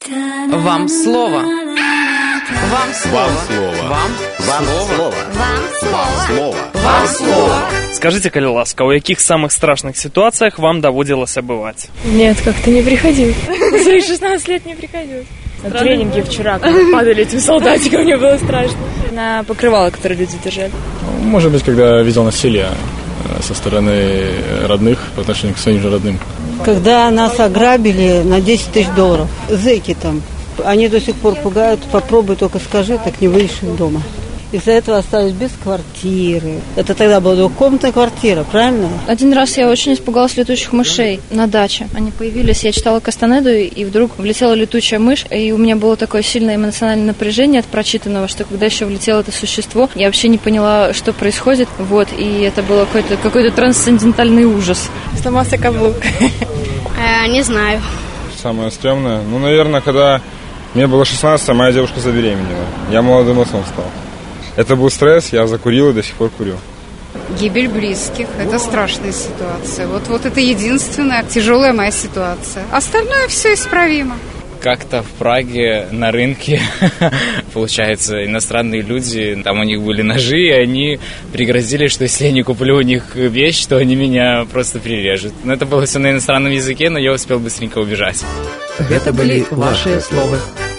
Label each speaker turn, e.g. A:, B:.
A: Вам слово. Вам слово.
B: Вам слово.
A: Вам слово.
C: Скажите, калі ласка, у яких самых страшных ситуациях вам доводилось бывать?
D: Нет, как-то не приходил. За свои 16 лет не приходилось. На тренинге вчера, когда падали этим солдатиком, мне было страшно. На покрывало, которое люди держали.
E: Может быть, когда видел насилие со стороны родных по отношению к своим же родным.
F: Когда нас ограбили на $10 000, зэки там, они до сих пор пугают, попробуй только скажи, так не выйдешь из дома. Из-за этого остались без квартиры. Это тогда была двухкомнатная квартира, правильно?
G: Один раз я очень испугалась летучих мышей на даче. Они появились, я читала Кастанеду, и вдруг влетела летучая мышь, и у меня было такое сильное эмоциональное напряжение от прочитанного, что когда еще влетело это существо, я вообще не поняла, что происходит, вот, и это был какой-то трансцендентальный ужас.
D: Сломался каблук.
G: Не знаю.
H: Самое стрёмное? Наверное, когда мне было 16, а моя девушка забеременела. Я молодым отцом стал. Это был стресс, я закурил и до сих пор курю.
I: Гибель близких – это страшная ситуация. Вот это единственная тяжелая моя ситуация. Остальное все исправимо.
J: Как-то в Праге на рынке, получается, иностранные люди, там у них были ножи, и они пригрозили, что если я не куплю у них вещь, то они меня просто прирежут. Но это было все на иностранном языке, но я успел быстренько убежать.
A: Это были ваши слова.